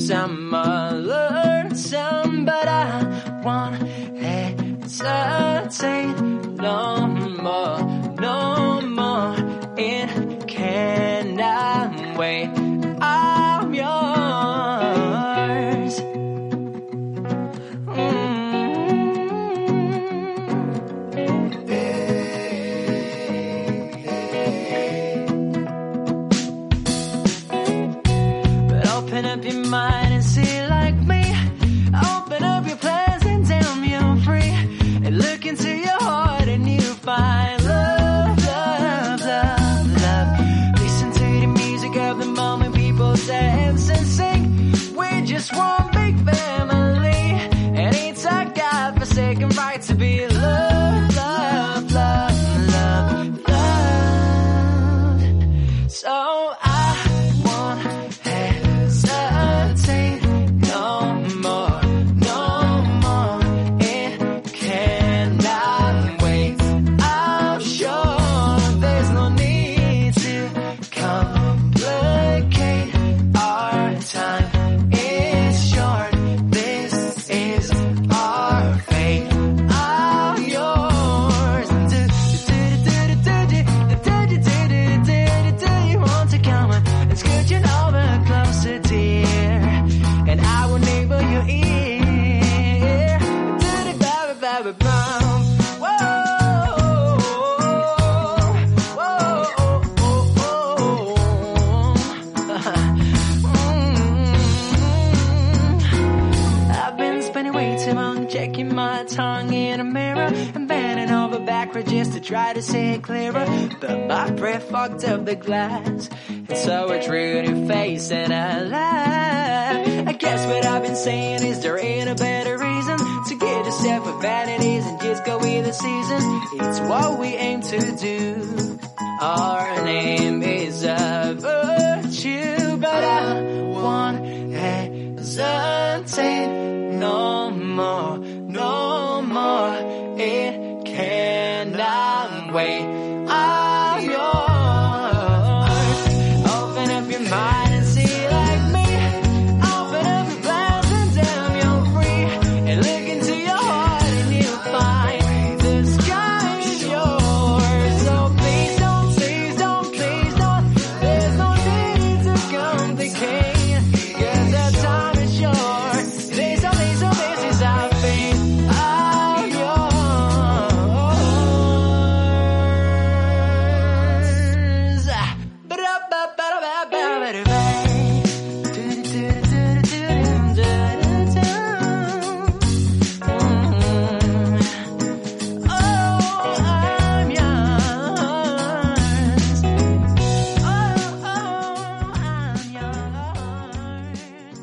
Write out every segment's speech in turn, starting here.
I'm alert, but I won't hesitate no more, no more. It cannot wait. I'm yours. But open up your mind and see like me. Open up your plans and tell me you're free. And look into your heart and you find love, love, love, love. Listen to the music of the moment, people dance and sing. We're just one big family, and it's our God-forsaken right to be loved, love, love, love, love. So I won't hesitate no more, no more. It cannot wait. I'm sure there's no need to complicate our time. It's short. This is our fate. I'm yours. You want to come and scooching over closer, dear, and I will neighbor your ear. I've been spending way too long checking my tongue in a mirror and bending over backwards just to try to say it clearer. But my breath fogged up the glass, and so I drew a new face and I laughed. I guess what I've been saying is there ain't a better reason to get yourself with vanities and just go with the seasons. It's what we aim to do. Our name is a virtue, but I won't hesitate no more, no more. It cannot wait. I'm yours. Open up your mind and see like me. Open up your plans and damn you're free. And look into your heart and you'll find the sky is yours. So please don't, please don't, please don't. There's no need to complicate, 'cause the time is short. This is our fate. I'm yours. Oh, I'm yours. Oh, I'm yours.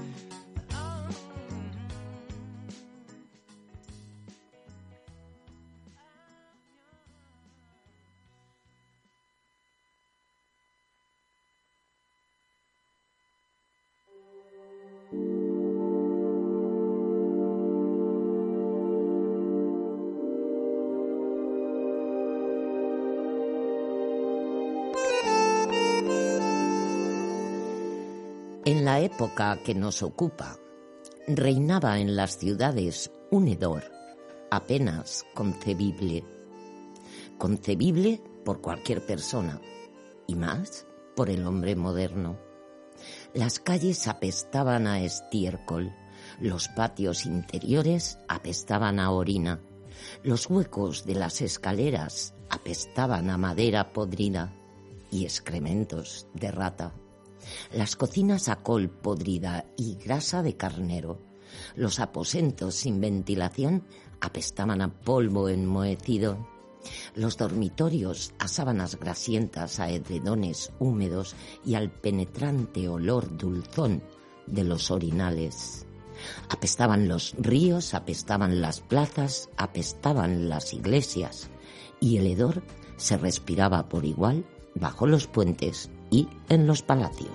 En la época que nos ocupa, reinaba en las ciudades un hedor apenas concebible. Concebible por cualquier persona, y más por el hombre moderno. Las calles apestaban a estiércol, los patios interiores apestaban a orina, los huecos de las escaleras apestaban a madera podrida y excrementos de rata. Las cocinas a col podrida y grasa de carnero. Los aposentos sin ventilación apestaban a polvo enmohecido. Los dormitorios a sábanas grasientas, a edredones húmedos y al penetrante olor dulzón de los orinales. Apestaban los ríos, apestaban las plazas, apestaban las iglesias, y el hedor se respiraba por igual bajo los puentes y en los palacios.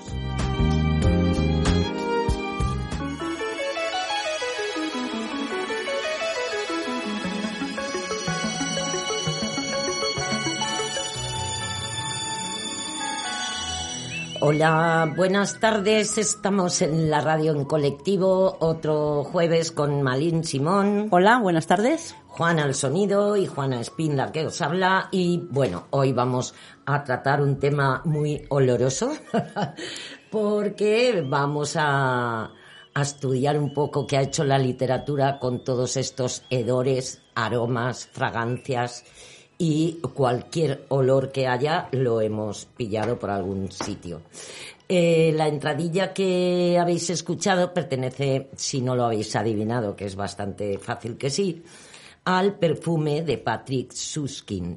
Hola, buenas tardes. Estamos en la radio en colectivo, otro jueves con Malín Simón. Hola, buenas tardes. Juana al sonido y Juana Espín, la que os habla. Y bueno, hoy vamos a tratar un tema muy oloroso porque vamos a estudiar un poco qué ha hecho la literatura con todos estos hedores, aromas, fragancias y cualquier olor que haya lo hemos pillado por algún sitio. La entradilla que habéis escuchado pertenece, si no lo habéis adivinado, que es bastante fácil que sí, al perfume de Patrick Süskind.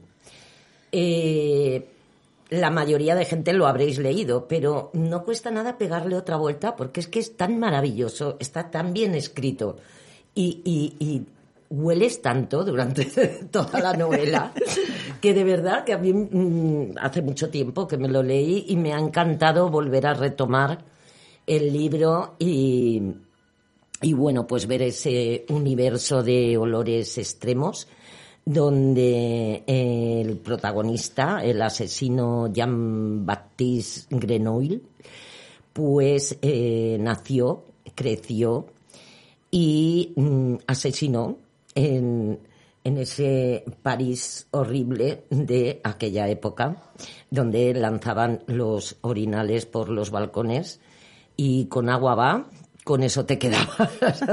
La mayoría de gente lo habréis leído, pero no cuesta nada pegarle otra vuelta porque es que es tan maravilloso, está tan bien escrito y hueles tanto durante toda la novela que de verdad que a mí hace mucho tiempo que me lo leí y me ha encantado volver a retomar el libro y bueno, pues ver ese universo de olores extremos donde el protagonista, el asesino Jean-Baptiste Grenouille, pues nació, creció y asesinó en ese París horrible de aquella época, donde lanzaban los orinales por los balcones y con agua va, con eso te quedaba.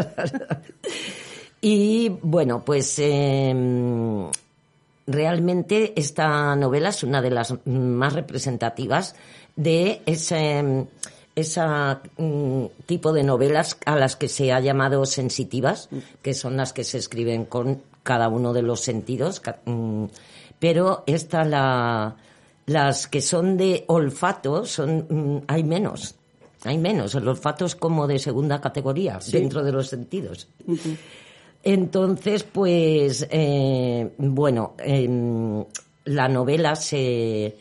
Y bueno, pues realmente esta novela es una de las más representativas de ese tipo de novelas a las que se ha llamado sensitivas, que son las que se escriben con cada uno de los sentidos, pero las que son de olfato hay menos. El olfato es como de segunda categoría, sí, dentro de los sentidos. Uh-huh. Entonces, pues, bueno, la novela se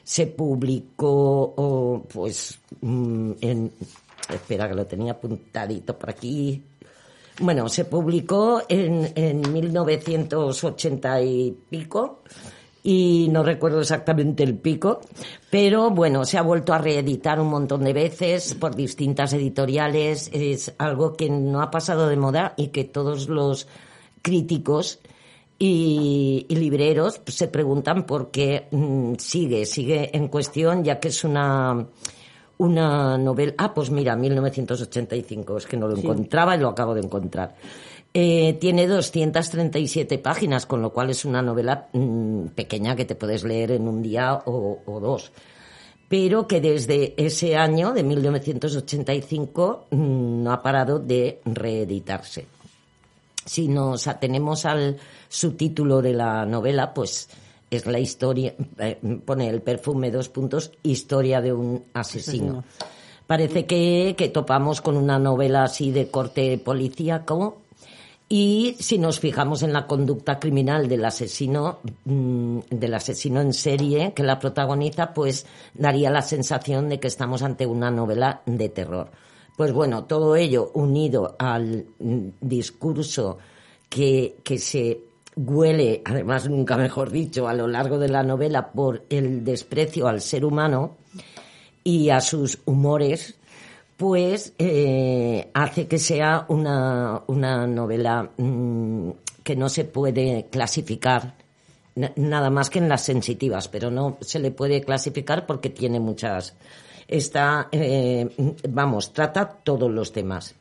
publicó, pues, espera que lo tenía apuntadito por aquí. Bueno, se publicó en 1980 y pico, y no recuerdo exactamente el pico, pero bueno, se ha vuelto a reeditar un montón de veces por distintas editoriales. Es algo que no ha pasado de moda y que todos los críticos y libreros se preguntan por qué sigue en cuestión, ya que es una novela. Ah, pues mira, 1985, es que no lo encontraba y lo acabo de encontrar. Tiene 237 páginas, con lo cual es una novela pequeña que te puedes leer en un día o dos. Pero que desde ese año, de 1985, no ha parado de reeditarse. Si nos atenemos al subtítulo de la novela, pues es la historia, pone el perfume : historia de un asesino. Parece que topamos con una novela así de corte policíaco. Y si nos fijamos en la conducta criminal del asesino en serie que la protagoniza, pues daría la sensación de que estamos ante una novela de terror. Pues bueno, todo ello unido al discurso que se huele, además nunca mejor dicho, a lo largo de la novela por el desprecio al ser humano y a sus humores, pues hace que sea una novela que no se puede clasificar nada más que en las sensitivas, pero no se le puede clasificar porque tiene muchas. Trata todos los temas.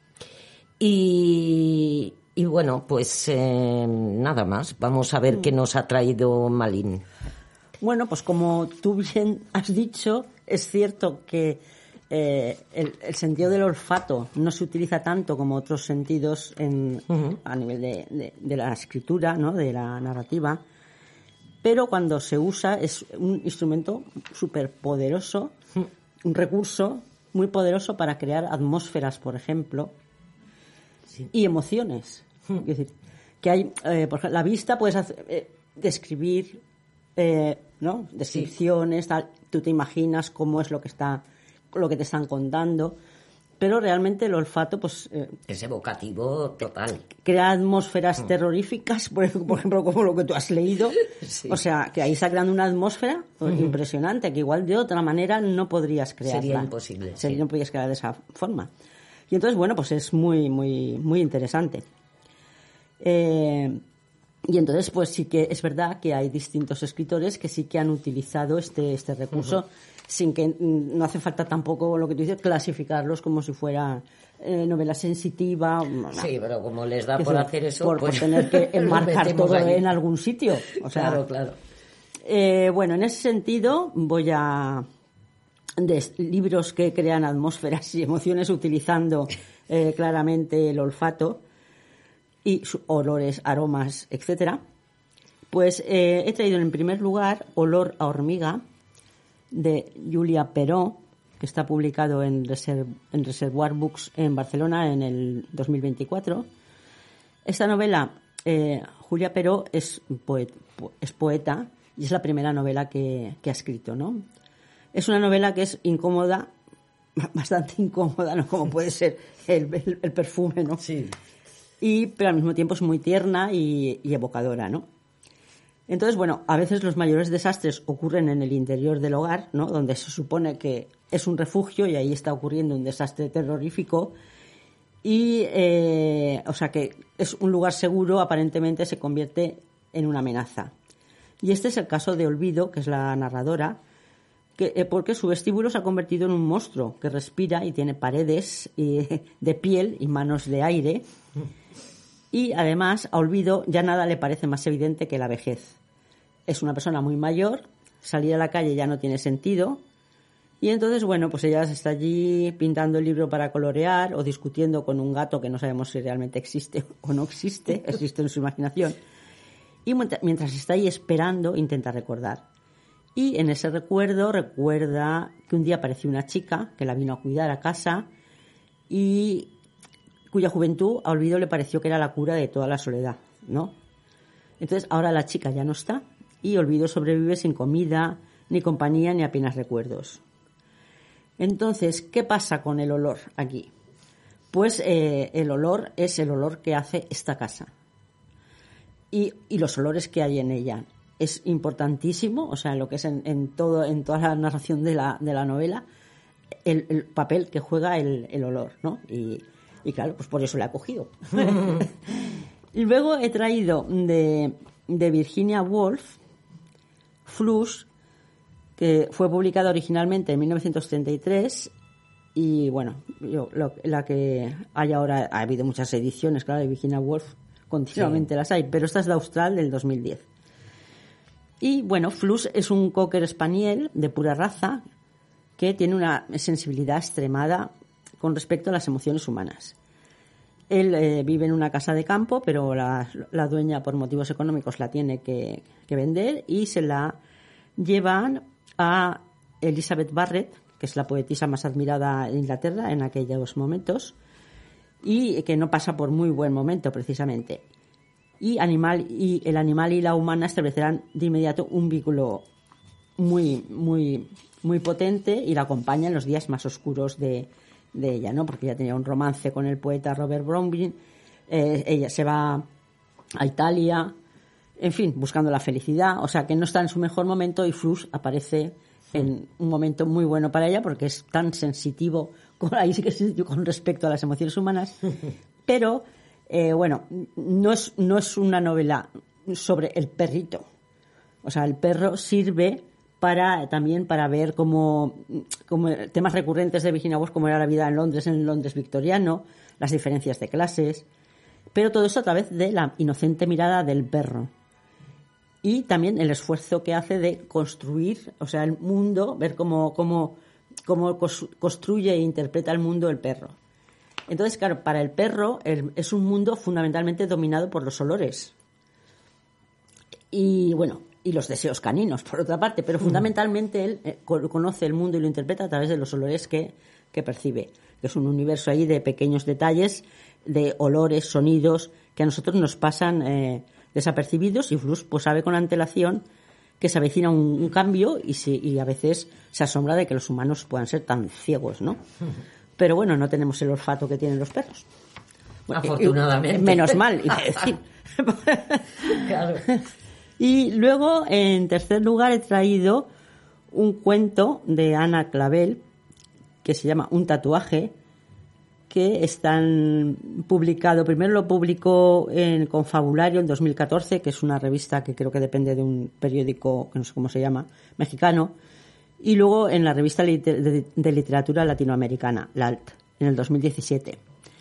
Y bueno, pues nada más. Vamos a ver qué nos ha traído Malín. Bueno, pues como tú bien has dicho, es cierto que el sentido del olfato no se utiliza tanto como otros sentidos a nivel de la escritura, ¿no?, de la narrativa, pero cuando se usa es un instrumento súper poderoso, un recurso muy poderoso para crear atmósferas, por ejemplo, y emociones. Es decir, que hay, por ejemplo, la vista puedes describir, ¿no?, descripciones, tal, tú te imaginas cómo es lo que te están contando, pero realmente el olfato pues es evocativo total. Crea atmósferas terroríficas, por ejemplo, como lo que tú has leído. Sí. O sea, que ahí está creando una atmósfera impresionante, que igual de otra manera no podrías crearla. Sería imposible. No podrías crear de esa forma. Y entonces, bueno, pues es muy, muy, muy interesante. Y entonces, pues sí que es verdad que hay distintos escritores que sí que han utilizado este recurso, sin que no hace falta tampoco, lo que tú dices, clasificarlos como si fuera novela sensitiva. Sí, pero como les da por hacer eso, por tener que enmarcar todo en algún sitio. O sea, claro. Bueno, en ese sentido voy a... de libros que crean atmósferas y emociones utilizando claramente el olfato y olores, aromas, etcétera, pues he traído en primer lugar Olor a hormiga, de Julia Peró, que está publicado en Reservoir Books en Barcelona en el 2024. Esta novela, Julia Peró es poeta y es la primera novela que ha escrito, ¿no? Es una novela que es incómoda, bastante incómoda, ¿no? Como puede ser el perfume, ¿no? Sí. Pero al mismo tiempo es muy tierna y evocadora, ¿no? Entonces, bueno, a veces los mayores desastres ocurren en el interior del hogar, ¿no? Donde se supone que es un refugio y ahí está ocurriendo un desastre terrorífico. Y, o sea, que es un lugar seguro, aparentemente se convierte en una amenaza. Y este es el caso de Olvido, que es la narradora, porque su vestíbulo se ha convertido en un monstruo que respira y tiene paredes de piel y manos de aire. Y además, a Olvido ya nada le parece más evidente que la vejez. Es una persona muy mayor, salir a la calle ya no tiene sentido. Y entonces, bueno, pues ella está allí pintando el libro para colorear o discutiendo con un gato que no sabemos si realmente existe o no existe, existe en su imaginación. Y mientras está ahí esperando, intenta recordar. Y en ese recuerda que un día apareció una chica que la vino a cuidar a casa y cuya juventud a Olvido le pareció que era la cura de toda la soledad, ¿no? Entonces ahora la chica ya no está y Olvido sobrevive sin comida, ni compañía, ni apenas recuerdos. Entonces, ¿qué pasa con el olor aquí? Pues el olor es el olor que hace esta casa y los olores que hay en ella. Es importantísimo, o sea, lo que es en toda la narración de la novela, el papel que juega el olor, ¿no? Y claro, pues por eso la he cogido. Y luego he traído de Virginia Woolf, Flush, que fue publicada originalmente en 1933 y bueno, la que hay ahora, ha habido muchas ediciones, claro, de Virginia Woolf, continuamente las hay, pero esta es de Austral del 2010. Y bueno, Flush es un cocker spaniel de pura raza que tiene una sensibilidad extremada con respecto a las emociones humanas. Él vive en una casa de campo, pero la dueña, por motivos económicos, la tiene que vender y se la llevan a Elizabeth Barrett, que es la poetisa más admirada en Inglaterra en aquellos momentos, y que no pasa por muy buen momento, precisamente. Y el animal y la humana establecerán de inmediato un vínculo muy, muy, muy potente y la acompaña en los días más oscuros de ella, ¿no? Porque ella tenía un romance con el poeta Robert Browning, ella se va a Italia, en fin, buscando la felicidad, o sea que no está en su mejor momento y Flush aparece en un momento muy bueno para ella porque es tan sensitivo, ahí sí que es sensitivo con respecto a las emociones humanas, pero bueno, no es una novela sobre el perrito, o sea, el perro sirve también para ver como temas recurrentes de Virginia Woolf, como era la vida en el Londres victoriano, las diferencias de clases, pero todo eso a través de la inocente mirada del perro. Y también el esfuerzo que hace de construir, o sea, el mundo, ver cómo construye e interpreta el mundo el perro. Entonces, claro, para el perro es un mundo fundamentalmente dominado por los olores. Y bueno, y los deseos caninos, por otra parte, pero fundamentalmente él conoce el mundo y lo interpreta a través de los olores que percibe. Es un universo ahí de pequeños detalles, de olores, sonidos, que a nosotros nos pasan desapercibidos y Flush pues sabe con antelación que se avecina un cambio y a veces se asombra de que los humanos puedan ser tan ciegos, ¿no? pero bueno, no tenemos el olfato que tienen los perros. Bueno, afortunadamente. Menos mal, iba a decir. Claro. Y luego, en tercer lugar, he traído un cuento de Ana Clavel que se llama Un tatuaje, que están publicado, primero lo publicó en Confabulario en 2014, que es una revista que creo que depende de un periódico, que no sé cómo se llama, mexicano, y luego en la revista de literatura latinoamericana, LALT, en el 2017.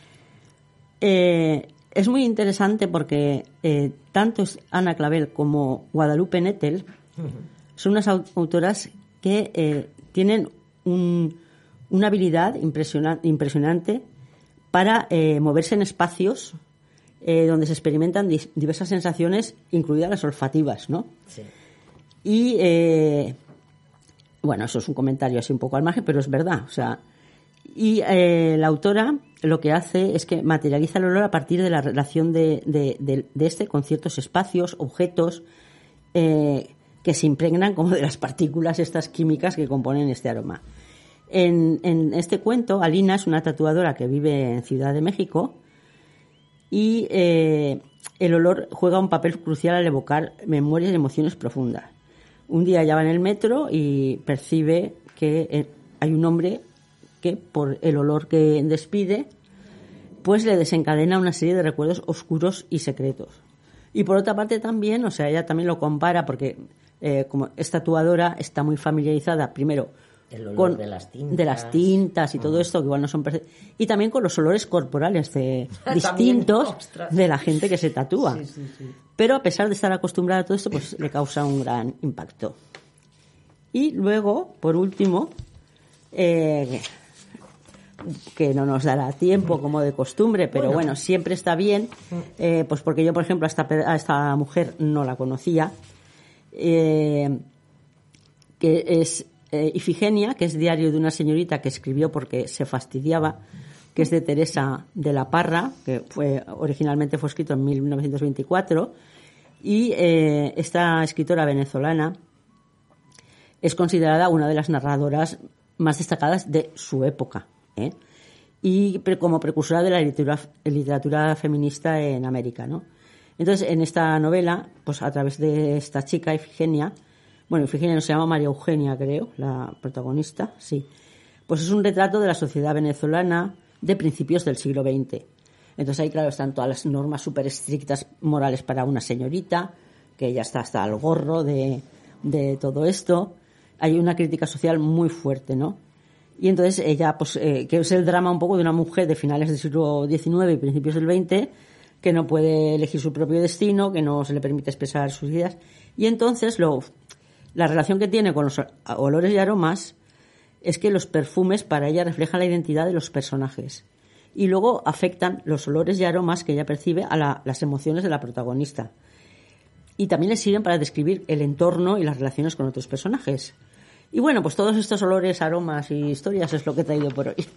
Es muy interesante porque tanto Ana Clavel como Guadalupe Nettel son unas autoras que tienen una habilidad impresionante para moverse en espacios donde se experimentan diversas sensaciones, incluidas las olfativas, ¿no? Sí. Y, bueno, eso es un comentario así un poco al margen, pero es verdad, o sea... Y la autora lo que hace es que materializa el olor a partir de la relación de este con ciertos espacios, objetos, que se impregnan como de las partículas estas químicas que componen este aroma. En este cuento, Alina es una tatuadora que vive en Ciudad de México y el olor juega un papel crucial al evocar memorias y emociones profundas. Un día ella va en el metro y percibe que hay un hombre que, por el olor que despide, pues le desencadena una serie de recuerdos oscuros y secretos. Y por otra parte también, o sea, ella también lo compara porque como es tatuadora, está muy familiarizada primero el olor con de las tintas y todo esto, que igual no son... Y también con los olores corporales distintos de la gente que se tatúa. Sí, sí, sí. Pero a pesar de estar acostumbrada a todo esto, pues le causa un gran impacto. Y luego, por último, que no nos dará tiempo como de costumbre, pero bueno, siempre está bien, pues porque yo, por ejemplo, a esta mujer no la conocía, que es Ifigenia, que es diario de una señorita que escribió porque se fastidiaba, que es de Teresa de la Parra, que originalmente fue escrito en 1924, y esta escritora venezolana es considerada una de las narradoras más destacadas de su época, y como precursora de la literatura feminista en América, ¿no? Entonces, en esta novela, pues a través de esta chica, Ifigenia, bueno, Ifigenia no se llama María Eugenia, creo, la protagonista, sí, pues es un retrato de la sociedad venezolana de principios del siglo XX. Entonces ahí, claro, están todas las normas súper estrictas morales para una señorita, que ya está hasta el gorro de todo esto. Hay una crítica social muy fuerte, ¿no? Y entonces ella, pues, que es el drama un poco de una mujer de finales del siglo XIX y principios del XX, que no puede elegir su propio destino, que no se le permite expresar sus ideas. Y entonces la relación que tiene con los olores y aromas es que los perfumes para ella reflejan la identidad de los personajes. Y luego afectan los olores y aromas que ella percibe a las emociones de la protagonista. Y también le sirven para describir el entorno y las relaciones con otros personajes. Y bueno, pues todos estos olores, aromas y historias es lo que he traído por hoy.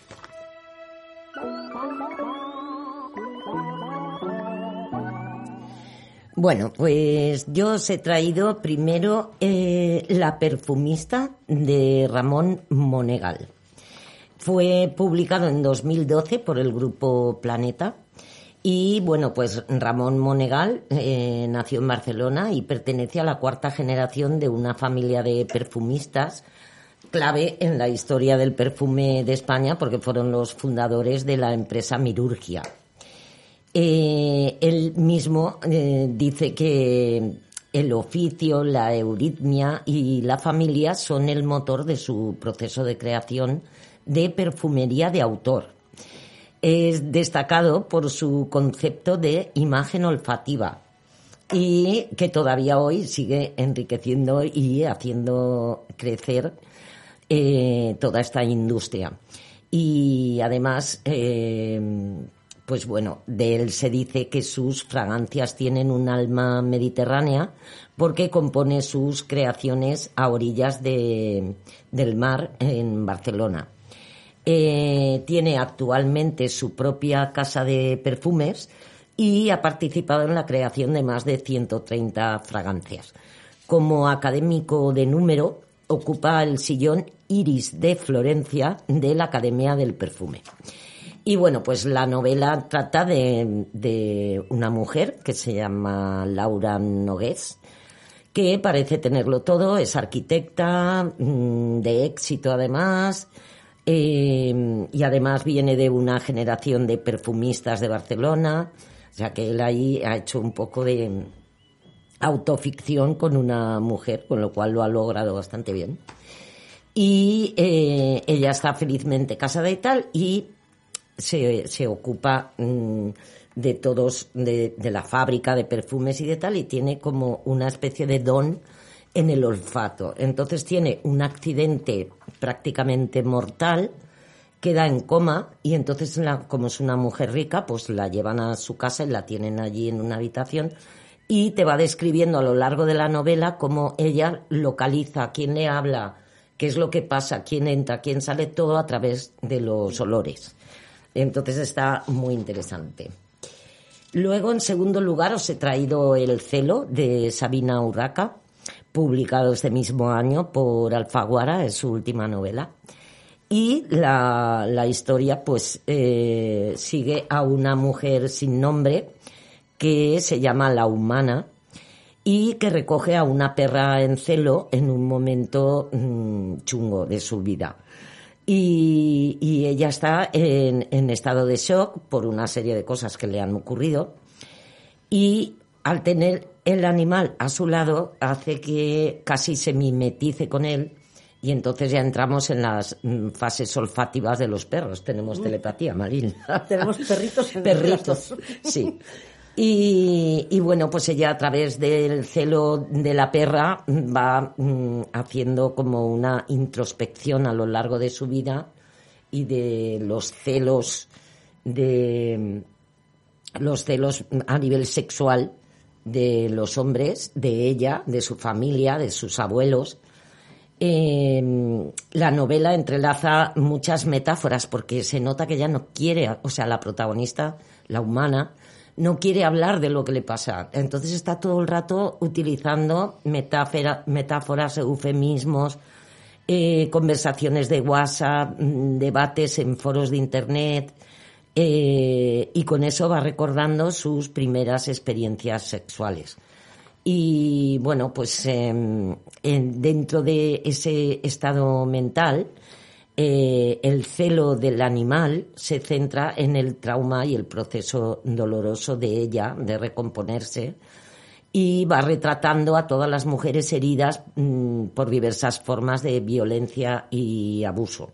Bueno, pues yo os he traído primero La perfumista de Ramón Monegal. Fue publicado en 2012 por el grupo Planeta. Y bueno, pues Ramón Monegal nació en Barcelona y pertenece a la cuarta generación de una familia de perfumistas clave en la historia del perfume de España, porque fueron los fundadores de la empresa Mirurgia. Él mismo dice que el oficio, la euritmia y la familia son el motor de su proceso de creación de perfumería de autor. Es destacado por su concepto de imagen olfativa y que todavía hoy sigue enriqueciendo y haciendo crecer toda esta industria. Y además, pues bueno, de él se dice que sus fragancias tienen un alma mediterránea porque compone sus creaciones a orillas del mar en Barcelona. Tiene actualmente su propia casa de perfumes y ha participado en la creación de más de 130 fragancias. Como académico de número, ocupa el sillón Iris de Florencia de la Academia del Perfume. Y bueno, pues la novela trata de una mujer que se llama Laura Nogués, que parece tenerlo todo, es arquitecta, de éxito además, y además viene de una generación de perfumistas de Barcelona, o sea que él ahí ha hecho un poco de autoficción con una mujer, con lo cual lo ha logrado bastante bien. Y ella está felizmente casada y tal, y se ocupa de todos, de la fábrica de perfumes y de tal, y tiene como una especie de don en el olfato. Entonces tiene un accidente prácticamente mortal, queda en coma, y entonces como es una mujer rica, pues la llevan a su casa y la tienen allí en una habitación, y te va describiendo a lo largo de la novela cómo ella localiza quién le habla, qué es lo que pasa, quién entra, quién sale, todo a través de los olores. Entonces está muy interesante. Luego, en segundo lugar, os he traído El celo, de Sabina Urraca, publicado este mismo año por Alfaguara, es su última novela. Y la historia, pues, sigue a una mujer sin nombre que se llama La Humana y que recoge a una perra en celo en un momento chungo de su vida. Y ella está en estado de shock por una serie de cosas que le han ocurrido, y al tener el animal a su lado hace que casi se mimetice con él, y entonces ya entramos en las fases olfativas de los perros. Tenemos telepatía, Maril. Tenemos perritos en perritos, sí. Y bueno, pues ella a través del celo de la perra va haciendo como una introspección a lo largo de su vida y de los celos a nivel sexual de los hombres, de ella, de su familia, de sus abuelos. La novela entrelaza muchas metáforas porque se nota que ella no quiere, o sea, la protagonista, la humana, no quiere hablar de lo que le pasa. Entonces está todo el rato utilizando metáforas, eufemismos, conversaciones de WhatsApp, debates en foros de Internet, y con eso va recordando sus primeras experiencias sexuales. Y bueno, pues dentro de ese estado mental, el celo del animal se centra en el trauma y el proceso doloroso de ella de recomponerse, y va retratando a todas las mujeres heridas por diversas formas de violencia y abuso.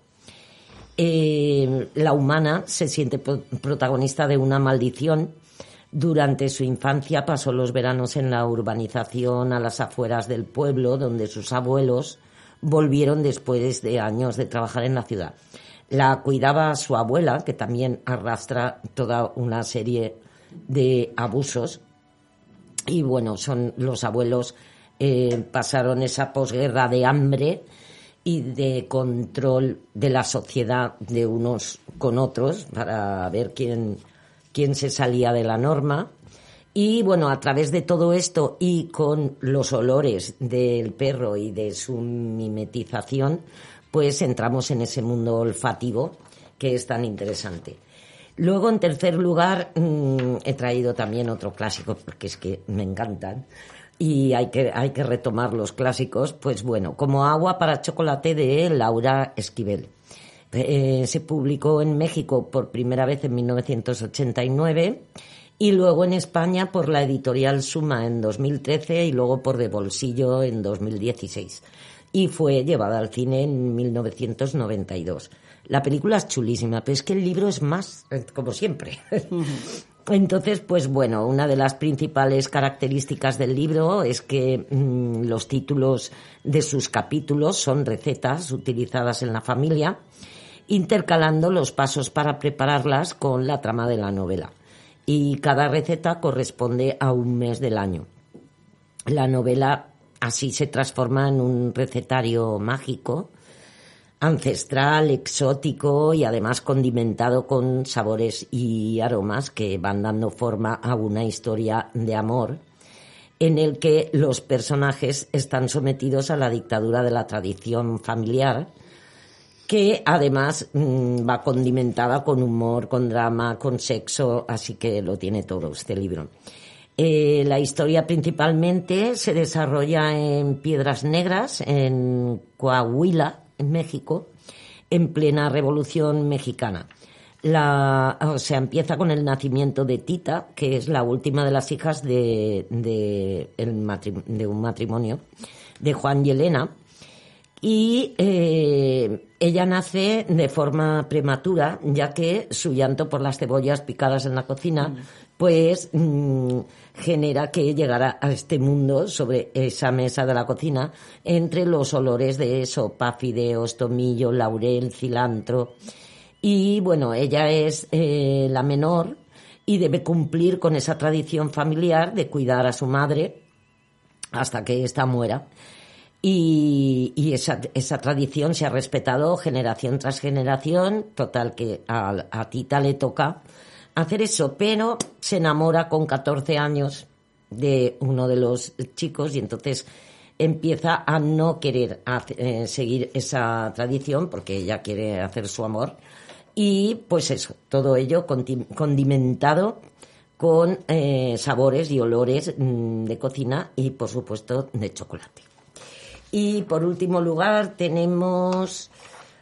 La humana se siente protagonista de una maldición. Durante su infancia pasó los veranos en la urbanización a las afueras del pueblo, donde sus abuelos volvieron después de años de trabajar en la ciudad. La cuidaba su abuela, que también arrastra toda una serie de abusos. Y bueno, los abuelos pasaron esa posguerra de hambre y de control de la sociedad de unos con otros para ver quién se salía de la norma. Y bueno, a través de todo esto y con los olores del perro y de su mimetización, pues entramos en ese mundo olfativo que es tan interesante. Luego, en tercer lugar, he traído también otro clásico, porque es que me encantan y hay que retomar los clásicos. Pues bueno, Como agua para chocolate, de Laura Esquivel. Se publicó en México por primera vez en 1989 y luego en España por la editorial Suma en 2013 y luego por De Bolsillo en 2016. Y fue llevada al cine en 1992. La película es chulísima, pero es que el libro es más, como siempre. Entonces, pues bueno, una de las principales características del libro es que los títulos de sus capítulos son recetas utilizadas en la familia, intercalando los pasos para prepararlas con la trama de la novela. Y cada receta corresponde a un mes del año. La novela así se transforma en un recetario mágico, ancestral, exótico y además condimentado con sabores y aromas que van dando forma a una historia de amor en el que los personajes están sometidos a la dictadura de la tradición familiar, que además va condimentada con humor, con drama, con sexo, así que lo tiene todo este libro. La historia principalmente se desarrolla en Piedras Negras, en Coahuila, en México, en plena Revolución Mexicana. Empieza con el nacimiento de Tita, que es la última de las hijas de un matrimonio de Juan y Elena, y ella nace de forma prematura, ya que su llanto por las cebollas picadas en la cocina pues genera que llegara a este mundo sobre esa mesa de la cocina entre los olores de sopa, fideos, tomillo, laurel, cilantro. Y bueno, ella es la menor y debe cumplir con esa tradición familiar de cuidar a su madre hasta que ésta muera. Y esa tradición se ha respetado generación tras generación, total que a Tita le toca hacer eso, pero se enamora con 14 años de uno de los chicos y entonces empieza a no querer seguir esa tradición porque ella quiere hacer su amor. Y pues eso, todo ello condimentado con sabores y olores de cocina y por supuesto de chocolate. Y por último lugar tenemos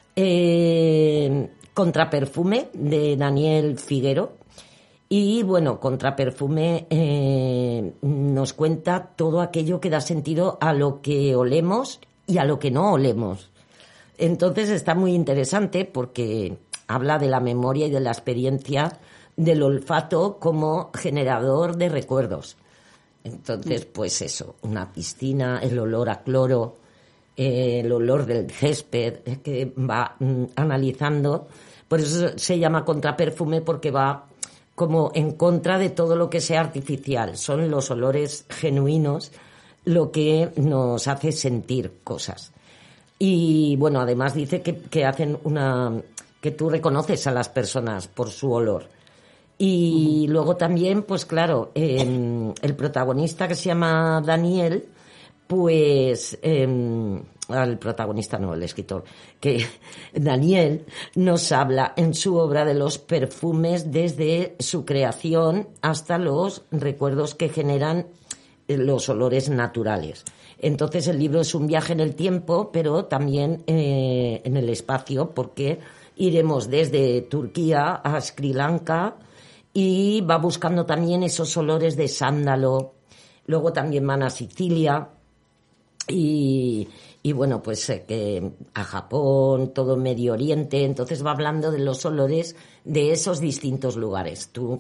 Contraperfume de Daniel Figuero. Y bueno, Contraperfume nos cuenta todo aquello que da sentido a lo que olemos y a lo que no olemos. Entonces está muy interesante porque habla de la memoria y de la experiencia del olfato como generador de recuerdos. Entonces, pues eso, una piscina, el olor a cloro, el olor del césped, que va analizando. Por eso se llama Contraperfume, porque va como en contra de todo lo que sea artificial. Son los olores genuinos lo que nos hace sentir cosas. Y bueno, además dice que hacen que tú reconoces a las personas por su olor. Y luego también, pues claro, el protagonista que se llama Daniel, pues al protagonista no, el escritor, que Daniel nos habla en su obra de los perfumes desde su creación hasta los recuerdos que generan los olores naturales. Entonces el libro es un viaje en el tiempo, pero también en el espacio, porque iremos desde Turquía a Sri Lanka y va buscando también esos olores de sándalo. Luego también van a Sicilia y bueno, pues que a Japón, todo Medio Oriente. Entonces va hablando de los olores de esos distintos lugares. Tú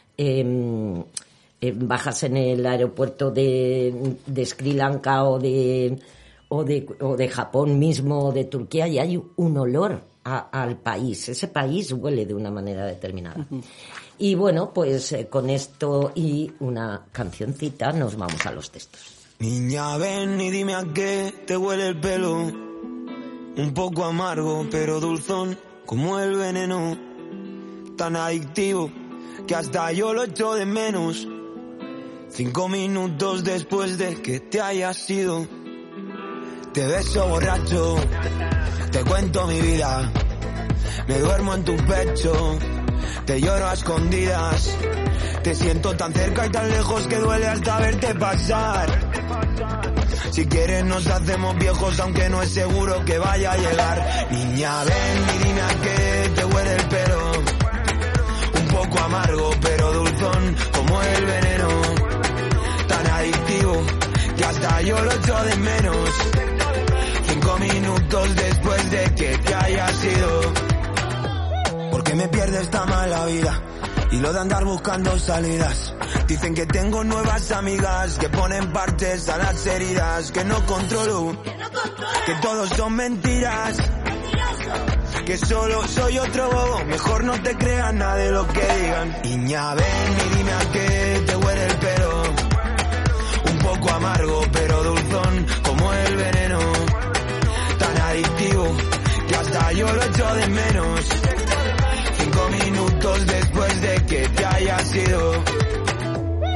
bajas en el aeropuerto de Sri Lanka o de Japón mismo, o de Turquía, y hay un olor al país. Ese país huele de una manera determinada. Y bueno, pues con esto y una cancioncita nos vamos a los textos. Niña, ven y dime a qué te huele el pelo. Un poco amargo, pero dulzón, como el veneno. Tan adictivo que hasta yo lo echo de menos. 5 minutos después de que te hayas ido, te beso borracho, te cuento mi vida. Me duermo en tu pecho, te lloro a escondidas. Te siento tan cerca y tan lejos que duele hasta verte pasar. Si quieres nos hacemos viejos, aunque no es seguro que vaya a llegar. Niña, ven y dime a qué te huele el pelo. Un poco amargo, pero dulzón, como el veneno. Tan adictivo que hasta yo lo echo de menos. 5 minutos después de que te hayas ido. Porque me pierde esta mala vida y lo de andar buscando salidas. Dicen que tengo nuevas amigas que ponen parches a las heridas. Que no controlo, que todos son mentiras, que solo soy otro bobo. Mejor no te creas nada de lo que digan. Niña, ven y dime a qué te huele el pelo. Un poco amargo, pero dulzón, como el veneno. Tan adictivo que hasta yo lo echo de menos. 5 minutos después de que te hayas ido. Por ti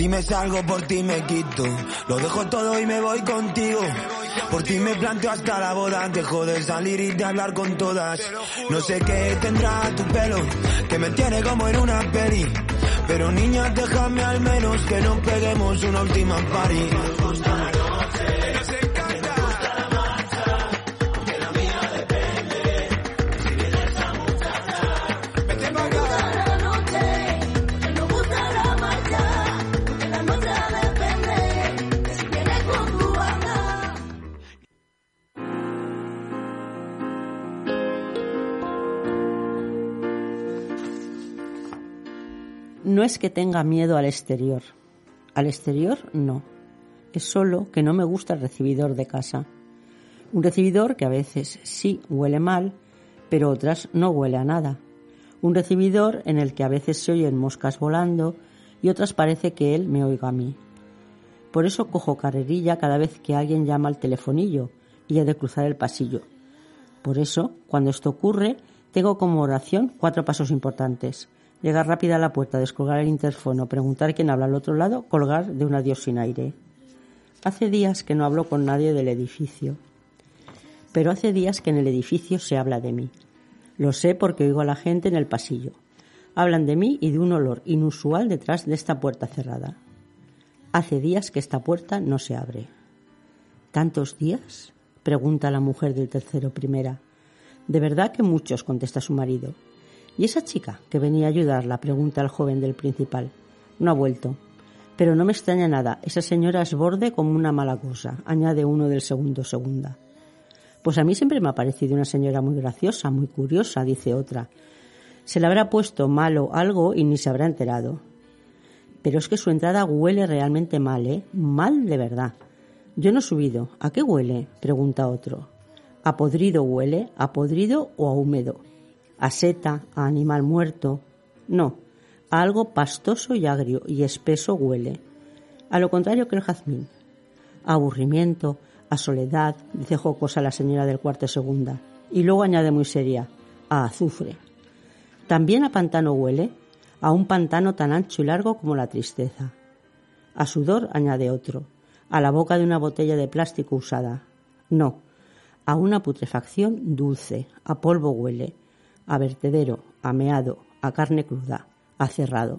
ti me salgo, por ti me quito. Lo dejo todo y me voy contigo. Por ti me planteo hasta la boda. Dejo de salir y de hablar con todas. No sé qué tendrá tu pelo, que me tiene como en una peli. Pero niña, déjame al menos que nos peguemos una última party. Me gusta la noche, nos encanta. Me gusta la marcha, que la mía depende. Si viene esa muchacha, vete pa' acá. Me gusta la noche, nos gusta la marcha, que la nuestra depende. Si viene con tu banda. No es que tenga miedo al exterior. Al exterior, no. Es solo que no me gusta el recibidor de casa. Un recibidor que a veces sí huele mal, pero otras no huele a nada. Un recibidor en el que a veces se oyen moscas volando y otras parece que él me oiga a mí. Por eso cojo carrerilla cada vez que alguien llama al telefonillo y he de cruzar el pasillo. Por eso, cuando esto ocurre, tengo como oración 4 pasos importantes. Llegar rápida a la puerta, descolgar el interfono, preguntar quién habla al otro lado, colgar de un adiós sin aire. Hace días que no hablo con nadie del edificio, pero hace días que en el edificio se habla de mí. Lo sé porque oigo a la gente en el pasillo. Hablan de mí y de un olor inusual detrás de esta puerta cerrada. Hace días que esta puerta no se abre. ¿Tantos días?, pregunta la mujer del tercero primera. De verdad que muchos, contesta su marido. ¿Y esa chica que venía a ayudarla?, pregunta el joven del principal. No ha vuelto. Pero no me extraña nada, esa señora es borde como una mala cosa, añade uno del segundo segunda. Pues a mí siempre me ha parecido una señora muy graciosa, muy curiosa, dice otra. Se le habrá puesto malo algo y ni se habrá enterado. Pero es que su entrada huele realmente mal, ¿eh? Mal de verdad. Yo no he subido. ¿A qué huele?, pregunta otro. ¿A podrido huele? ¿A podrido o a húmedo? ¿A seta? ¿A animal muerto? No, a algo pastoso y agrio y espeso huele. A lo contrario que el jazmín. A aburrimiento, a soledad, dice jocosa la señora del cuarto segunda. Y luego añade muy seria, a azufre. También a pantano huele, a un pantano tan ancho y largo como la tristeza. A sudor, añade otro, a la boca de una botella de plástico usada. No, a una putrefacción dulce, a polvo huele, a vertedero, a meado, a carne cruda, a cerrado.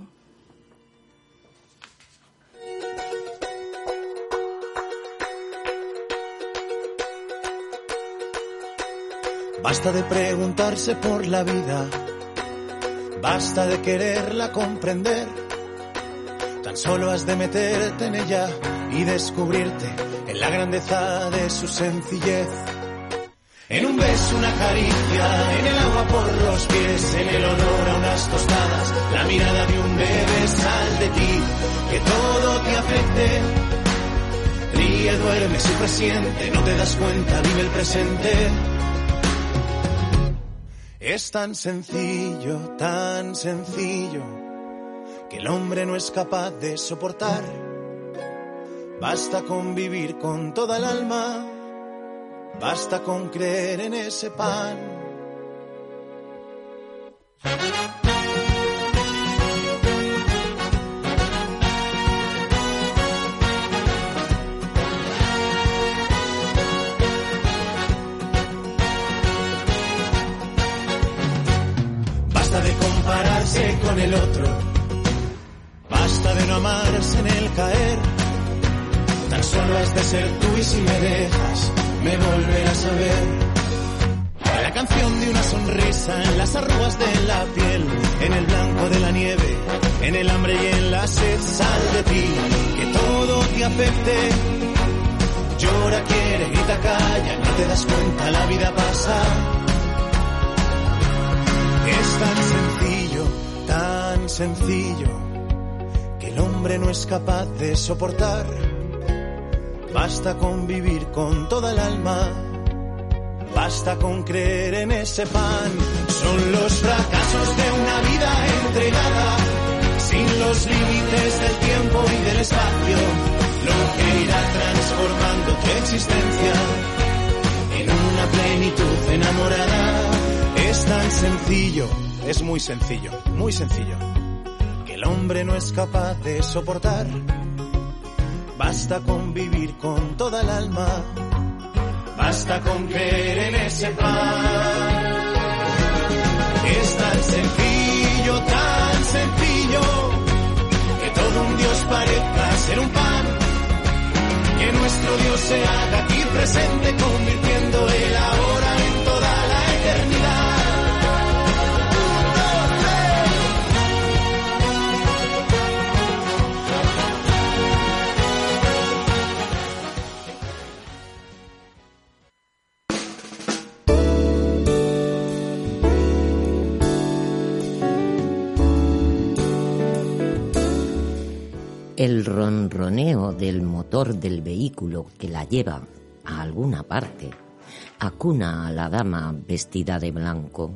Basta de preguntarse por la vida, basta de quererla comprender. Tan solo has de meterte en ella y descubrirte en la grandeza de su sencillez. En un beso, una caricia, en el agua por los pies, en el olor a unas tostadas, la mirada de un bebé, sal de ti, que todo te afecte. Ríe, duerme, sufre, siente, no te das cuenta, vive el presente. Es tan sencillo, que el hombre no es capaz de soportar. Basta con vivir con toda el alma. Basta con creer en ese pan. Basta de compararse con el otro. Basta de no amarse en el caer. Tan solo has de ser tú y si me dejas me volverás a ver. La canción de una sonrisa en las arrugas de la piel, en el blanco de la nieve, en el hambre y en la sed. Sal de ti, que todo te afecte. Llora, quiere, grita, calla, no te das cuenta, la vida pasa. Es tan sencillo, que el hombre no es capaz de soportar. Basta con vivir con toda el alma, basta con creer en ese pan. Son los fracasos de una vida entregada, sin los límites del tiempo y del espacio, lo que irá transformando tu existencia en una plenitud enamorada. Es tan sencillo, es muy sencillo, que que el hombre no es capaz de soportar. Basta con vivir con toda el alma, basta con creer en ese pan. Es tan sencillo, que todo un Dios parezca ser un pan. Que nuestro Dios se haga aquí presente, convirtiendo el ahora en toda la eternidad. El ronroneo del motor del vehículo que la lleva a alguna parte acuna a la dama vestida de blanco.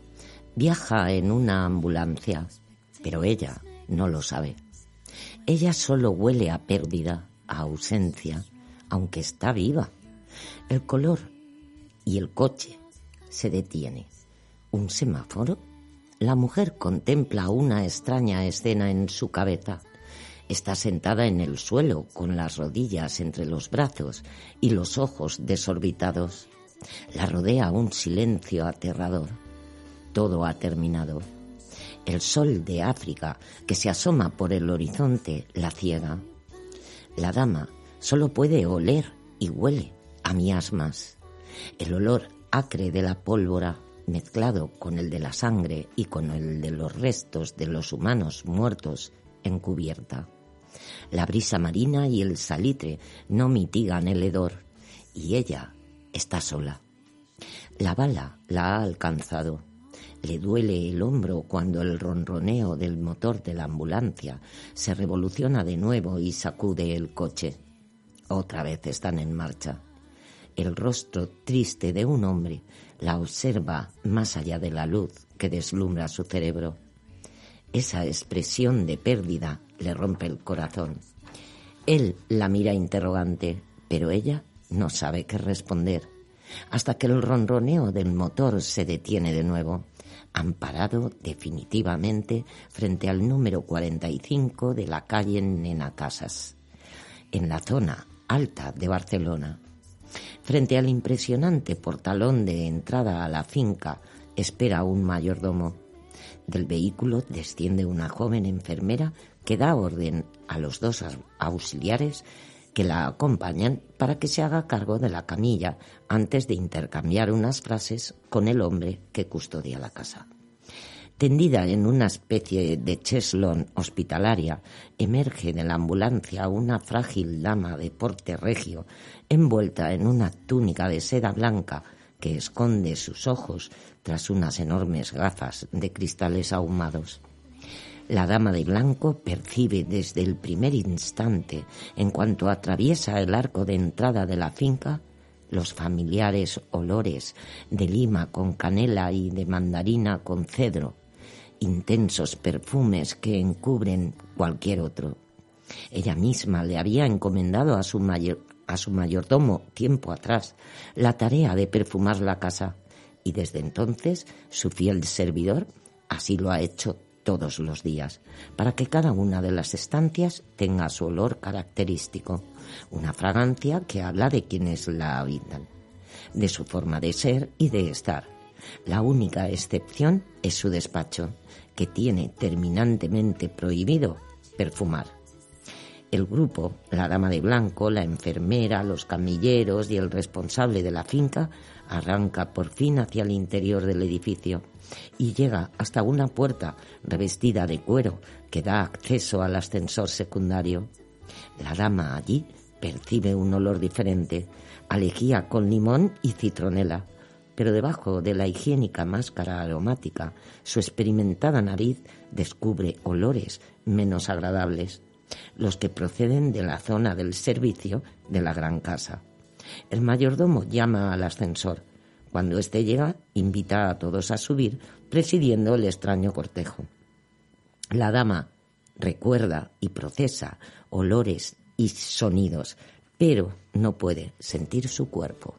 Viaja en una ambulancia, pero ella no lo sabe. Ella solo huele a pérdida, a ausencia, aunque está viva. El color y el coche se detiene. ¿Un semáforo? La mujer contempla una extraña escena en su cabeza. Está sentada en el suelo, con las rodillas entre los brazos y los ojos desorbitados. La rodea un silencio aterrador. Todo ha terminado. El sol de África, que se asoma por el horizonte, la ciega. La dama solo puede oler y huele a miasmas. El olor acre de la pólvora, mezclado con el de la sangre y con el de los restos de los humanos muertos en cubierta. La brisa marina y el salitre no mitigan el hedor, y ella está sola. La bala la ha alcanzado. Le duele el hombro cuando el ronroneo del motor de la ambulancia se revoluciona de nuevo y sacude el coche. Otra vez están en marcha. El rostro triste de un hombre la observa más allá de la luz que deslumbra su cerebro. Esa expresión de pérdida le rompe el corazón. Él la mira interrogante, pero ella no sabe qué responder, hasta que el ronroneo del motor se detiene de nuevo. Han parado definitivamente frente al número 45 de la calle Nena Casas, en la zona alta de Barcelona. Frente al impresionante portalón de entrada a la finca espera un mayordomo. Del vehículo desciende una joven enfermera que da orden a los dos auxiliares que la acompañan para que se haga cargo de la camilla antes de intercambiar unas frases con el hombre que custodia la casa. Tendida en una especie de cheslón hospitalaria, emerge de la ambulancia una frágil dama de porte regio, envuelta en una túnica de seda blanca que esconde sus ojos tras unas enormes gafas de cristales ahumados. La dama de blanco percibe desde el primer instante, en cuanto atraviesa el arco de entrada de la finca, los familiares olores de lima con canela y de mandarina con cedro, intensos perfumes que encubren cualquier otro. Ella misma le había encomendado a su mayordomo tiempo atrás la tarea de perfumar la casa, y desde entonces su fiel servidor así lo ha hecho todos los días, para que cada una de las estancias tenga su olor característico, una fragancia que habla de quienes la habitan, de su forma de ser y de estar. La única excepción es su despacho, que tiene terminantemente prohibido perfumar. El grupo, la dama de blanco, la enfermera, los camilleros y el responsable de la finca arranca por fin hacia el interior del edificio y llega hasta una puerta revestida de cuero que da acceso al ascensor secundario. La dama allí percibe un olor diferente, a lejía con limón y citronela, pero debajo de la higiénica máscara aromática, su experimentada nariz descubre olores menos agradables, los que proceden de la zona del servicio de la gran casa. El mayordomo llama al ascensor. Cuando éste llega, invita a todos a subir, presidiendo el extraño cortejo. La dama recuerda y procesa olores y sonidos, pero no puede sentir su cuerpo.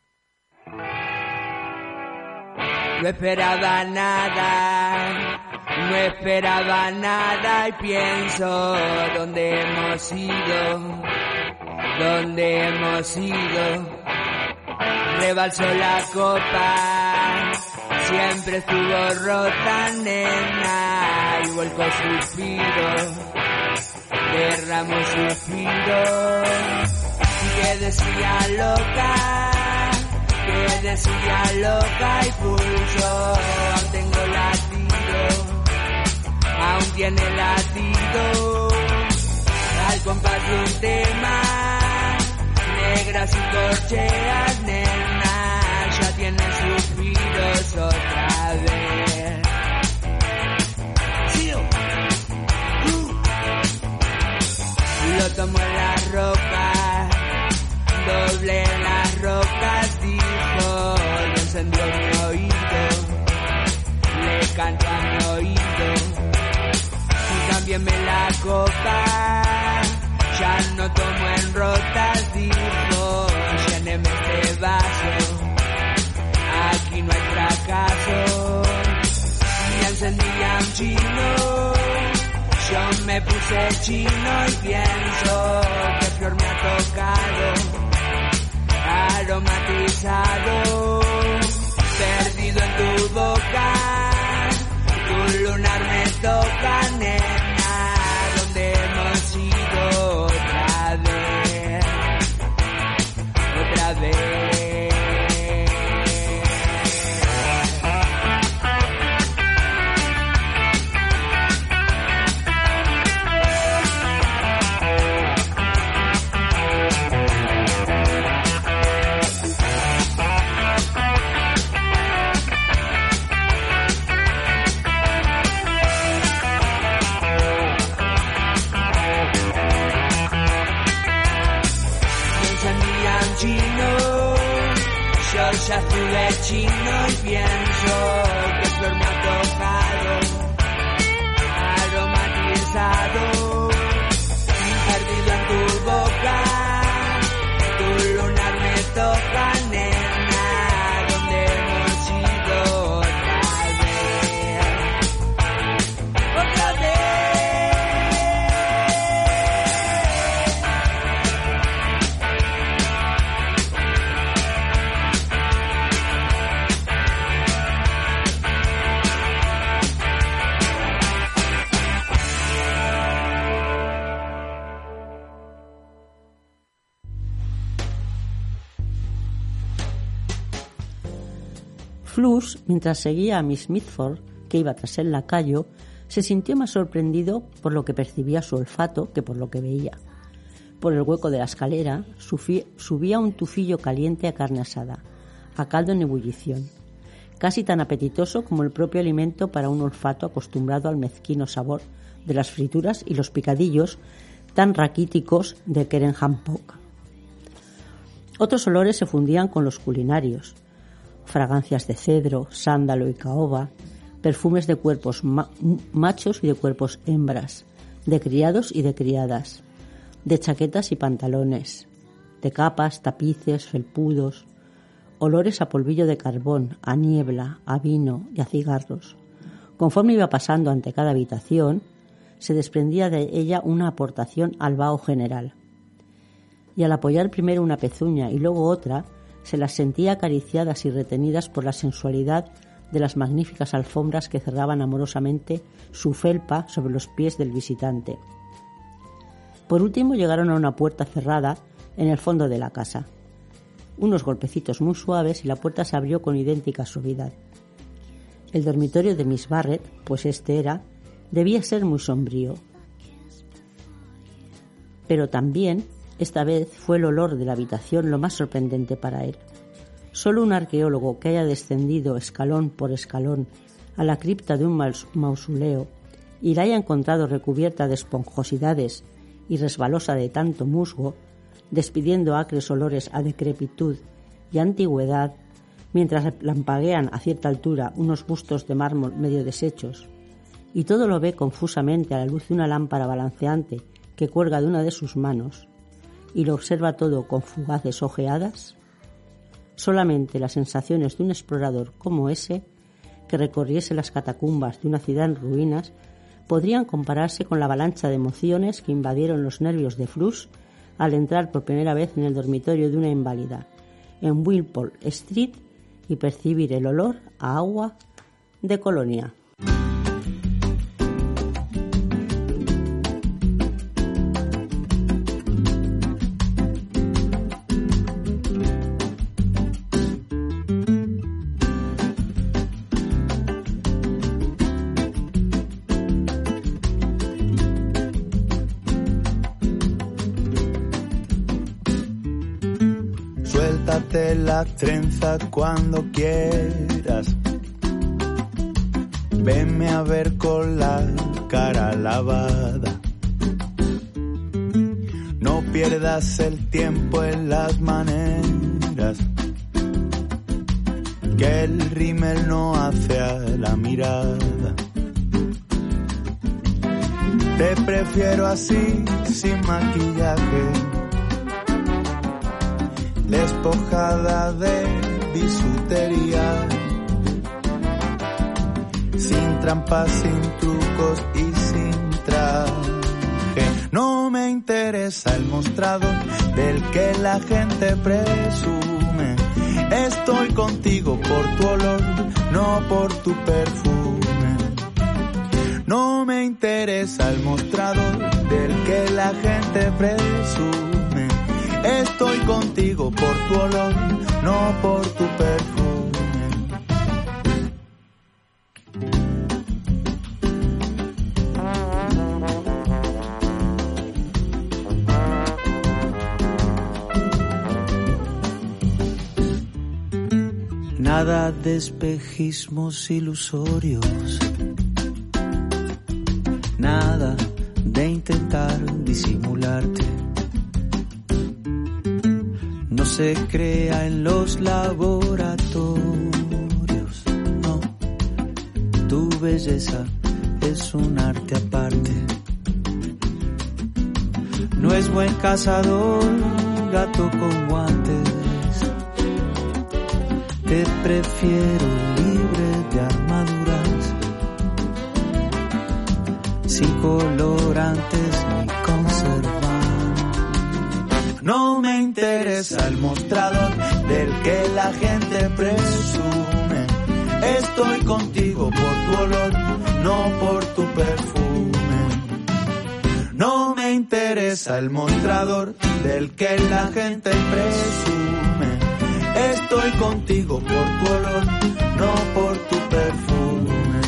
No esperaba nada No esperaba nada y pienso dónde hemos ido, dónde hemos ido. Rebalsó la copa, siempre estuvo rota, nena, y volcó suspiro, derramó suspiro. Que decía loca y pulso, aún tengo latido, aún tiene latido, al compás de un tema, negras y corcheas, nena, ya tiene suspiros otra vez. Lo tomó en la roca, doble en las rocas, dijo, lo encendió mi oído, le canto a mi oído, y cámbiame la copa, ya no tomo en rotas, dijo, lléneme este vaso, aquí no hay fracaso, y encendía un chino, yo me puse chino y pienso que flor me ha tocado, aromatizado, perdido en tu boca, tu lunar me toca, nena, donde hemos ido otra vez, otra vez. Ya estuve chino y pienso que flor me ha tocado, aromatizado, perdido en tu boca, tu lunar me toca, nena, donde hemos ido otra vez, otra vez. Flux, mientras seguía a Miss Mitford, que iba tras el lacayo, se sintió más sorprendido por lo que percibía su olfato que por lo que veía. Por el hueco de la escalera subía un tufillo caliente a carne asada, a caldo en ebullición, casi tan apetitoso como el propio alimento para un olfato acostumbrado al mezquino sabor de las frituras y los picadillos tan raquíticos de Kerenham Pok. Otros olores se fundían con los culinarios, fragancias de cedro, sándalo y caoba, perfumes de cuerpos machos y de cuerpos hembras, de criados y de criadas, de chaquetas y pantalones, de capas, tapices, felpudos, olores a polvillo de carbón, a niebla, a vino y a cigarros. Conforme iba pasando ante cada habitación, se desprendía de ella una aportación al vaho general. Y al apoyar primero una pezuña y luego otra, se las sentía acariciadas y retenidas por la sensualidad de las magníficas alfombras que cerraban amorosamente su felpa sobre los pies del visitante. Por último llegaron a una puerta cerrada en el fondo de la casa. Unos golpecitos muy suaves y la puerta se abrió con idéntica suavidad. El dormitorio de Miss Barrett, pues este era, debía ser muy sombrío. Pero también, esta vez, fue el olor de la habitación lo más sorprendente para él. Solo un arqueólogo que haya descendido escalón por escalón a la cripta de un mausoleo y la haya encontrado recubierta de esponjosidades y resbalosa de tanto musgo, despidiendo acres olores a decrepitud y antigüedad, mientras lampaguean a cierta altura unos bustos de mármol medio deshechos, y todo lo ve confusamente a la luz de una lámpara balanceante que cuelga de una de sus manos, y lo observa todo con fugaces ojeadas, solamente las sensaciones de un explorador como ese que recorriese las catacumbas de una ciudad en ruinas podrían compararse con la avalancha de emociones que invadieron los nervios de Frus al entrar por primera vez en el dormitorio de una inválida en Wimpole Street y percibir el olor a agua de colonia. Suéltate la trenza cuando quieras. Venme a ver con la cara lavada. No pierdas el tiempo en las maneras, que el rímel no hace a la mirada. Te prefiero así, sin maquillaje, despojada de bisutería, sin trampas, sin trucos y sin traje. No me interesa el mostrador del que la gente presume. Estoy contigo por tu olor, no por tu perfume. No me interesa el mostrador del que la gente presume. Estoy contigo por tu olor, no por tu perfume. Nada de espejismos ilusorios, nada de intentar disimularte. No se crea en los laboratorios, no. Tu belleza es un arte aparte. No es buen cazador, gato con guantes. Te prefiero libre de armaduras, sin colorantes ni conservantes. No me interesa el mostrador del que la gente presume. Estoy contigo por tu olor, no por tu perfume. No me interesa el mostrador del que la gente presume. Estoy contigo por tu olor, no por tu perfume.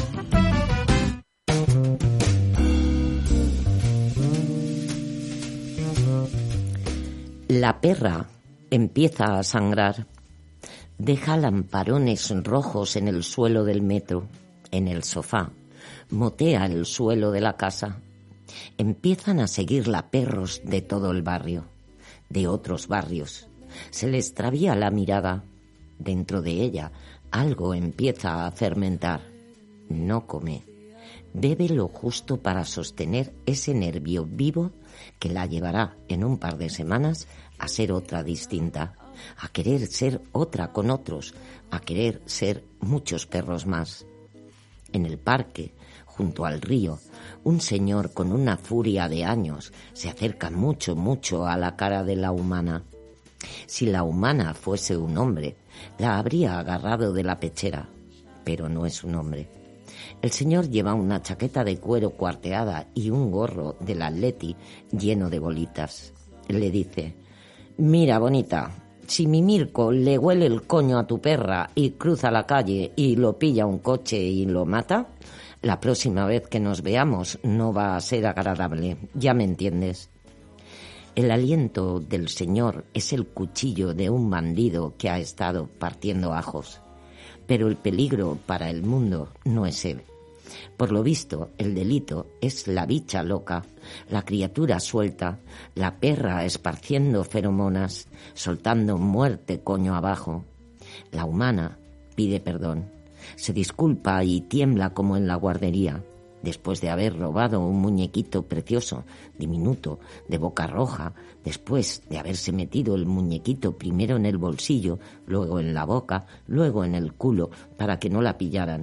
La perra empieza a sangrar. Deja lamparones rojos en el suelo del metro, en el sofá. Motea el suelo de la casa. Empiezan a seguirla perros de todo el barrio, de otros barrios. Se le extravía la mirada. Dentro de ella algo empieza a fermentar. No come. Bebe lo justo para sostener ese nervio vivo que la llevará en un par de semanas a ser otra distinta, a querer ser otra con otros, a querer ser muchos perros más. En el parque, junto al río, un señor con una furia de años se acerca mucho, mucho a la cara de la humana. Si la humana fuese un hombre, la habría agarrado de la pechera, pero no es un hombre. El señor lleva una chaqueta de cuero cuarteada y un gorro del Atleti lleno de bolitas. Le dice: «Mira, bonita, si mi Mirko le huele el coño a tu perra y cruza la calle y lo pilla un coche y lo mata, la próxima vez que nos veamos no va a ser agradable, ya me entiendes». El aliento del señor es el cuchillo de un bandido que ha estado partiendo ajos. Pero el peligro para el mundo no es él. Por lo visto, el delito es la bicha loca, la criatura suelta, la perra esparciendo feromonas, soltando muerte coño abajo. La humana pide perdón, se disculpa y tiembla como en la guardería, después de haber robado un muñequito precioso, diminuto, de boca roja, después de haberse metido el muñequito primero en el bolsillo, luego en la boca, luego en el culo, para que no la pillaran.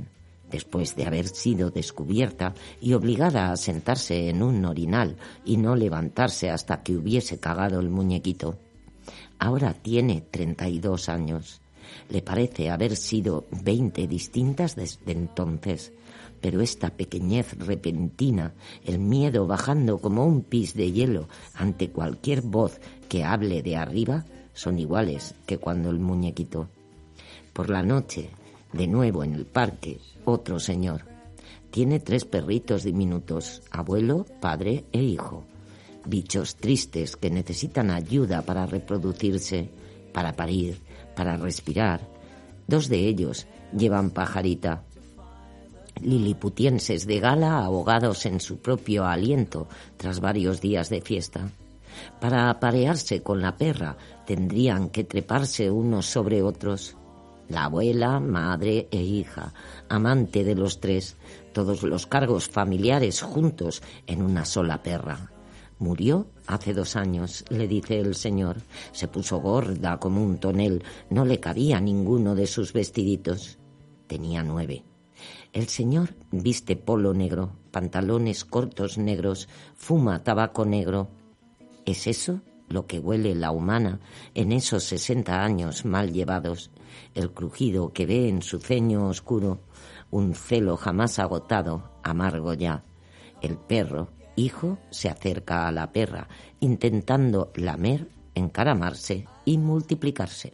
Después de haber sido descubierta y obligada a sentarse en un orinal y no levantarse hasta que hubiese cagado el muñequito. Ahora tiene 32 años. Le parece haber sido 20 distintas desde entonces, pero esta pequeñez repentina, el miedo bajando como un pis de hielo ante cualquier voz que hable de arriba, son iguales que cuando el muñequito. Por la noche, de nuevo en el parque, otro señor. Tiene 3 perritos diminutos, abuelo, padre e hijo. Bichos tristes que necesitan ayuda para reproducirse, para parir, para respirar. 2 de ellos llevan pajarita. Liliputienses de gala ahogados en su propio aliento tras varios días de fiesta. Para aparearse con la perra tendrían que treparse unos sobre otros. La abuela, madre e hija, amante de los 3, todos los cargos familiares juntos en una sola perra. Murió hace 2 años, le dice el señor. Se puso gorda como un tonel, no le cabía ninguno de sus vestiditos. Tenía 9. El señor viste polo negro, pantalones cortos negros, fuma tabaco negro. ¿Es eso lo que huele la humana en esos 60 años mal llevados? El crujido que ve en su ceño oscuro, un celo jamás agotado, amargo ya. El perro, hijo, se acerca a la perra, intentando lamer, encaramarse y multiplicarse.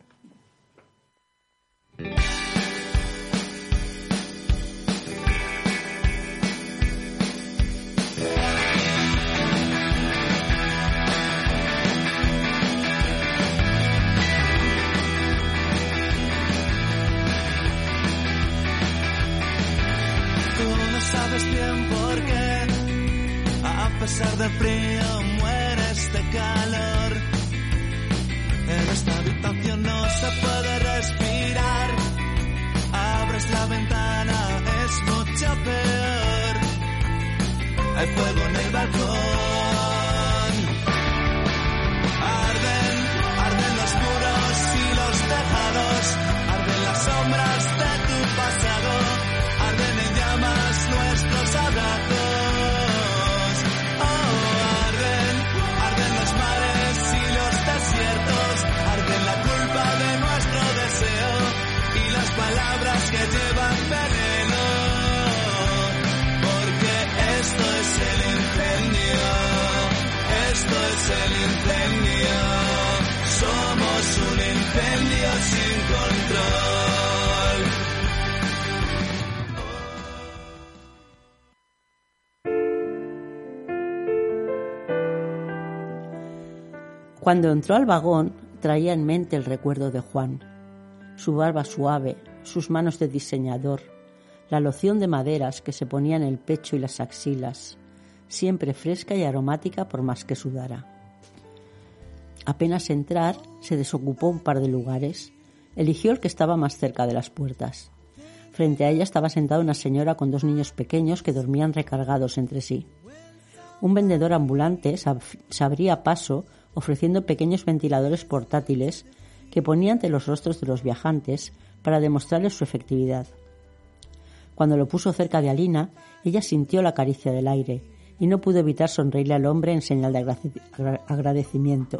Sabes bien por qué, a pesar del frío mueres de calor. En esta habitación no se puede respirar. Abres la ventana, es mucho peor. Hay fuego en el balcón. Arden los muros y los tejados. Arden las sombras de tu pasado. Arden en llamas nuestros abrazos. Oh, arden los mares y los desiertos. Arden la culpa de nuestro deseo y las palabras que llevan veneno. Porque esto es el incendio. Esto es el incendio. Somos un incendio sin control. Cuando entró al vagón, traía en mente el recuerdo de Juan. Su barba suave, sus manos de diseñador, la loción de maderas que se ponía en el pecho y las axilas, siempre fresca y aromática por más que sudara. Apenas entrar, se desocupó un par de lugares. Eligió el que estaba más cerca de las puertas. Frente a ella estaba sentada una señora con 2 niños pequeños que dormían recargados entre sí. Un vendedor ambulante se abría paso ofreciendo pequeños ventiladores portátiles que ponía ante los rostros de los viajantes para demostrarles su efectividad. Cuando lo puso cerca de Alina, ella sintió la caricia del aire y no pudo evitar sonreírle al hombre en señal de agradecimiento.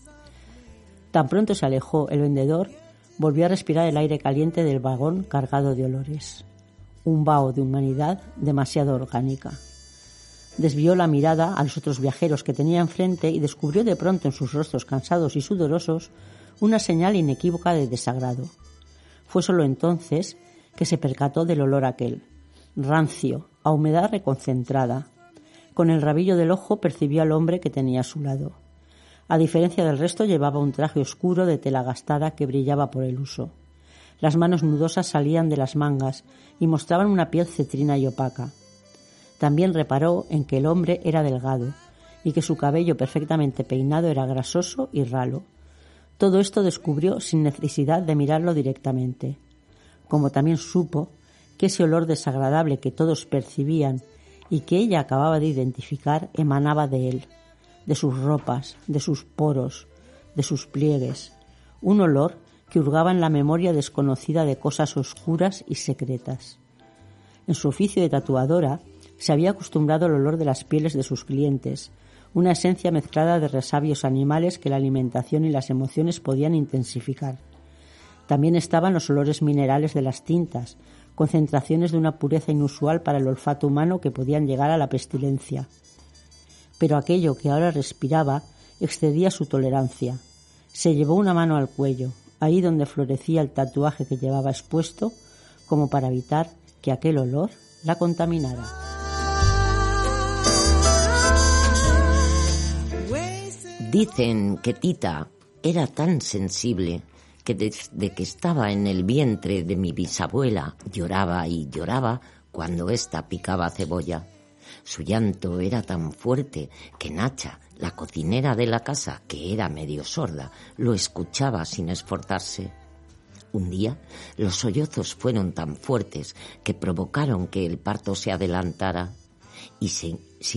Tan pronto se alejó, el vendedor volvió a respirar el aire caliente del vagón cargado de olores. Un vaho de humanidad demasiado orgánica. Desvió la mirada a los otros viajeros que tenía enfrente y descubrió de pronto en sus rostros cansados y sudorosos una señal inequívoca de desagrado. Fue solo entonces que se percató del olor aquel, rancio, a humedad reconcentrada. Con el rabillo del ojo percibió al hombre que tenía a su lado. A diferencia del resto, llevaba un traje oscuro de tela gastada que brillaba por el uso. Las manos nudosas salían de las mangas y mostraban una piel cetrina y opaca. También reparó en que el hombre era delgado y que su cabello perfectamente peinado era grasoso y ralo. Todo esto descubrió sin necesidad de mirarlo directamente. Como también supo que ese olor desagradable que todos percibían y que ella acababa de identificar emanaba de él, de sus ropas, de sus poros, de sus pliegues, un olor que hurgaba en la memoria desconocida de cosas oscuras y secretas. En su oficio de tatuadora se había acostumbrado al olor de las pieles de sus clientes, una esencia mezclada de resabios animales que la alimentación y las emociones podían intensificar. También estaban los olores minerales de las tintas, concentraciones de una pureza inusual para el olfato humano que podían llegar a la pestilencia. Pero aquello que ahora respiraba excedía su tolerancia. Se llevó una mano al cuello, ahí donde florecía el tatuaje que llevaba expuesto, como para evitar que aquel olor la contaminara. Dicen que Tita era tan sensible que desde que estaba en el vientre de mi bisabuela lloraba y lloraba cuando ésta picaba cebolla. Su llanto era tan fuerte que Nacha, la cocinera de la casa, que era medio sorda, lo escuchaba sin esforzarse. Un día, los sollozos fueron tan fuertes que provocaron que el parto se adelantara y